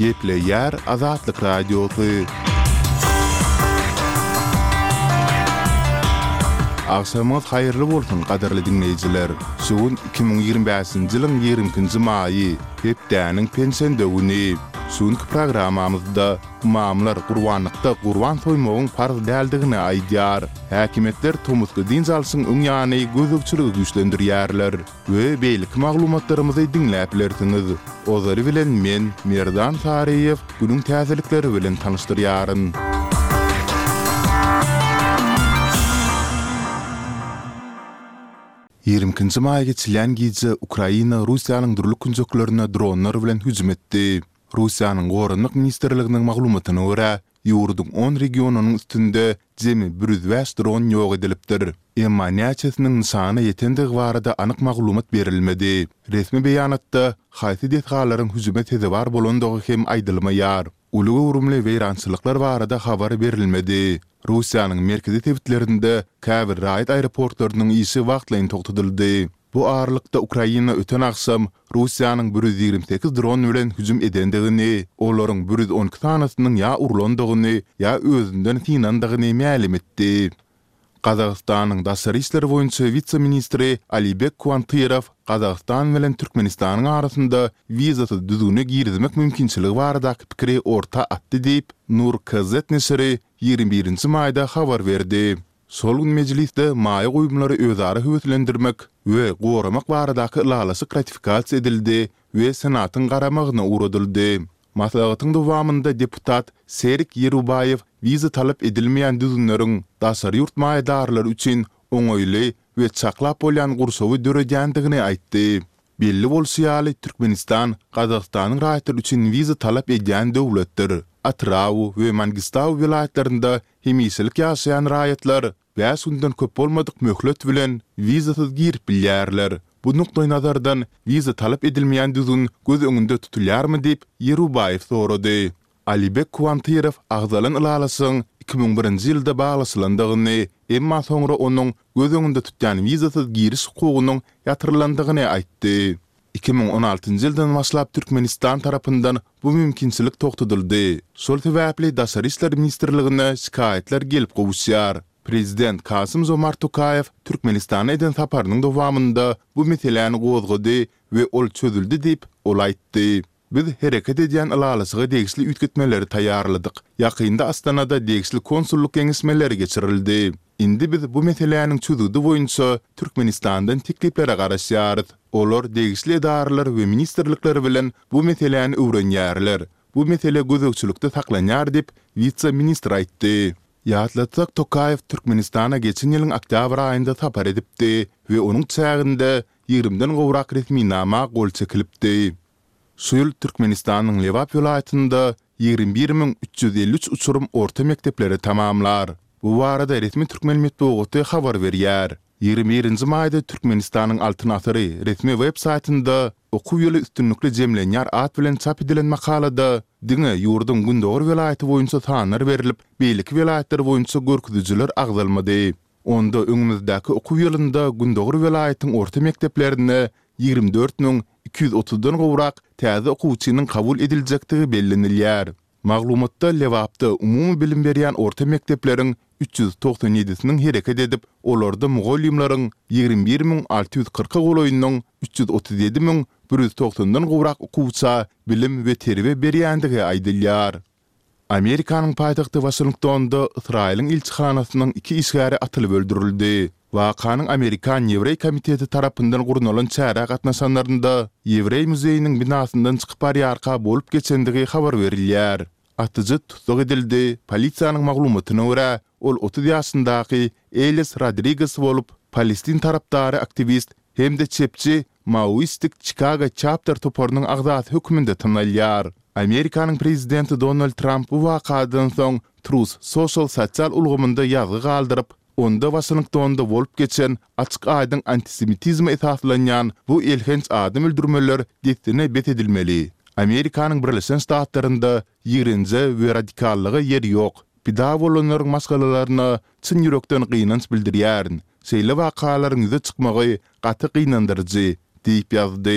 Gepleyer Azatlyk Radiosu. Akşamınız hayırlı bolsun qadarly dinleyijiler. Şugun 2025-nji ýylyň 20-nji maýy, hepdäniň pensiýa döwüni. Şuňky programamyzda mamlar gurbanlykda gurban soýmagyň farz däldigini aýdýar. Häkimetler tomusky din salsyň öňýany gözükçüligi güýçlendirýärler we beýlik maglumatlarymyzy dinläp bilersiňiz. Ozary bilen men Merdan Sariýew günüň täzelikleri bilen tanyşdyrýaryn. Yirminci maýa geçilen gece Ukraina Russiýanyň durluk künjeklerine dronlar bilen hüjüm etdi. Russiýanyň Gorunlyk ministrliginiň maglumatyna görä, ýurduň 10 regionunyň üstünde jemi 105 dron ýok edilipdir. Emma näçesiniň nişany ýetendigi barada anyk maglumat berilmedi. Resmi beýanatda haýsy detgallaryň hüjüme tezebar bolandygy hem aýdylmaýar. Uly urumly weýrançylyklar barada habar berilmedi. Russiýanyň merkezi tebitlerinde käbir raýat aeroportlarynyň işi wagtlaýyn togtadyldy. Bu aralykda Ukraina öten aksam Russiýanyň 128 dron bilen hüjüm edendigini, olaryň 112 tanasynyň ýa urulandygyny, ýa özünden tinandygyny ma'lum etdi. Qazaqstanyň daşary işleri boýunça vitse-ministri Alibek Kuantyerov Qazaqstan bilen Türkmenistanyň arasynda wizaty düzgüne girizmek mümkinçiligi baradaky pikiri orta atdy diýip Nur Kazet nesiri 21-nji maýda habar berdi. Sol gün mejlisde maýa goýumlary özara höwetlendirmek we goramak baradaky ýalasy ratifikasiýa edildi we senatyň garamagyna uradyldy. Maslahatyň dowamında deputat Serik Yerubayev wiza talap edilmeýän düzünleriň daşary ýurt maýdarlary üçin oňoýly we çaklap bolýan gursowy döredýändigini aýtdy. Belli bolsaýaly Türkmenistan Qazaqstanyň raýatlary üçin wiza talap edýän döwletdir. Atraw we Mangistaw vilayetlerinde hemişilik ýaşaýan raýatlar 5 günden köp bolmadyk möhlet bilen wizasyz girip bilýärler. Bu nukta nazardan wiza talap edilmeýän düzün göz öňünde tutulýarmy diýip Yerubayew sorady. Alibek Kuantyerov agzalan ýalasyň 2001-nji ýylda baglaslandygyny, emma soňra onuň göz öňünde tutýan wizasyz giriş hukugynyň ýatyrlandygyny aýtdy. 2016-njy ýyldan başlap Türkmenistan tarapyndan bu mümkinçilik togtadyldy. Şol sebäpli Daşary işler ministrligine şikaýetler gelip gowuşýar. Prezident Kasym-Jomart Tokayew Türkmenistana eden saparynyň dowamında bu meseleni gozgady we ol çözüldi diýip ol aýtdy. Biz hereket edýän ýalasyga degişli üýtgetmeleri taýýarladyk. Ýakynda Astanada degişli konsulluk geňişmeleri geçirildi. Indi biz bu meseleniň çözügi boýunça Türkmenistandan teklipleri garaşýarys. Olar degişli edarlar we ministrlikleri bilen bu meseleni öwrenýärler. Bu mesele gözükçülükde saklanýar diýip vitse-ministr aýtdy. Ýatlatsak Tokayew Türkmenistana geçen ýylyň oktyabr aýynda sapar edipdi we onuň çäginde 20-den gowrak resmi nama gol çekilipdi. Şu ýyl Türkmenistanyň Lewap vilayatynda 21353 uçurum orta mekteplere tamamlar. Bu barada resmi Türkmen medeniýeti habar berýär. 21-nji maýda Türkmenistanyň Altyn Asary resmi web saytynda okuw ýyly üstünlikli jemlenýär at bilen çap edilen makalada diňe ýurdun Gündogry vilayaty boýunça sanlar berilip, beýlik vilayatlar boýunça görkezjiler agzalmady. Onda öňümüzdäki okuw ýylynda Gündogry vilayatynyň orta mekteplerine 24.230-dan gowrak täze okuwçynyň kabul ediljekdigi bellenilýär. Maglumatda Lewapda umumy bilim berýän orta mektepleriň 397-siniň hereket edip, olarda mugallimlaryň 21640 goloýunyň 337190-dan gowrak okuwça bilim we terbiýe berýändigi aýdylýar. Amerikanyň paýtagty Washingtonda Israýlyň ilçihanasynyň 2 işgäri atylyp öldürildi. Wakanyň Amerikan Ýewrey komiteti tarapyndan gurunalan çäre gatnaşanlarynda Ýewrey muzeýiniň binasyndan çykyp barýarka bolup geçendigi habar berilýär. Atyjy tutuk edildi. Polisiýanyň maglumatyna görä, ol 30 ýaşyndaky Elias Rodriguez bolup, Palestin tarapdary aktivist hemde çepçi Maoistik Chicago chapter toparynyň agzat hökmünde tanalýar. Amerikanyň prezidenti Donald Trump bu wakadan soň Truth Social sosial ulgamynda ýazgy galdyryp, onda Washingtonda bolup geçen açyk aýdyn antisemitizme esaslanýan bu elhenç adam öldürmeler diýetine bet edilmeli. Amerikanyň Birleşen Ştatlarynda ýerince we radikallygy ýeri ýok. Pida bolanlaryň masgalalaryna çyn ýürekden gynanç bildirýär. Şeýle wakalaryň ýüze çykmagy gaty gynandyrjy diýip ýazdy.